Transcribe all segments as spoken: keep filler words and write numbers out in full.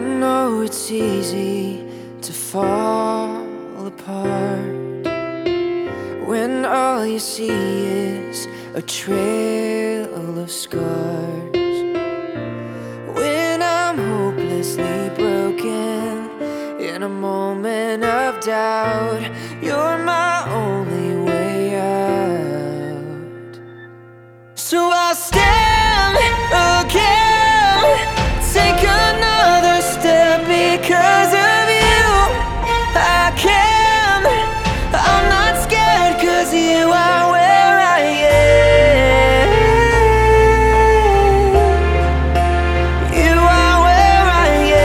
know it's easy to fall apart when all you see is a trail of scars. When I'm hopelessly broken in a moment of doubt, you're my only way out. So I'll stand again, take another step because of you. I can, I'm not scared cause you are where I am. You are where I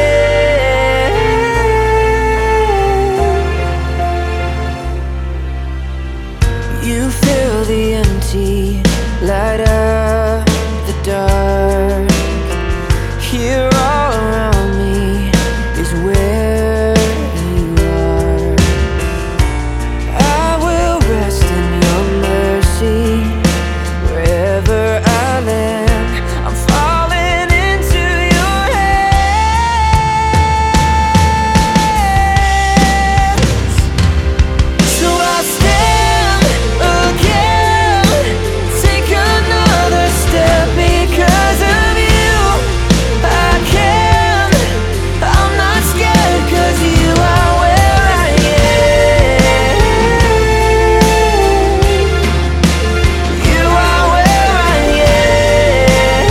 am. You fill the empty, light up the dark. Here all around me is where you are. I will rest in your mercy wherever I land. I'm falling into your hands. So I'll stand again, take another step because of you. I can, I'm not scared cause you are where I am. You are where I am.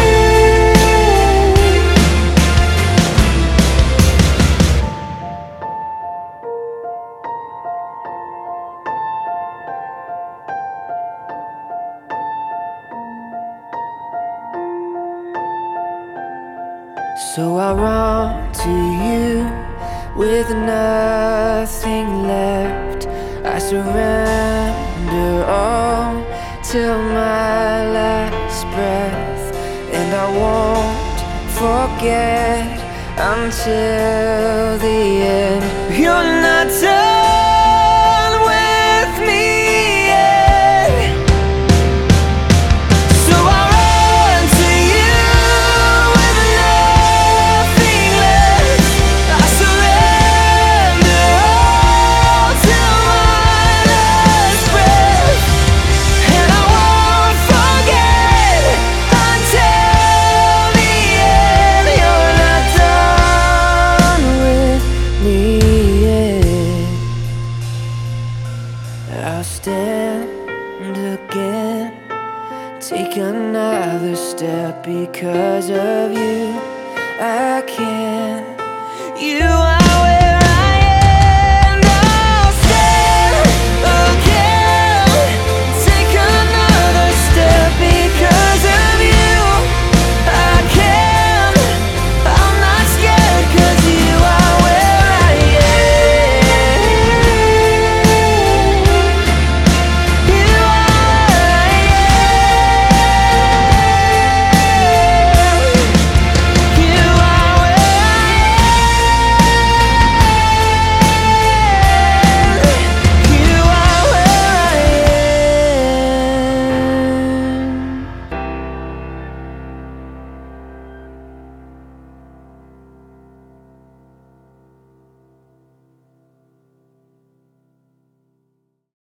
So I run to you with nothing left. I surrender all till my last breath, and I won't forget until the end. You're not done with me yet. So I run to you with nothing left. I surrender all till my last breath, and I won't forget until the end. You're not done with me yet. I'll stand again, take another step because of you. I can't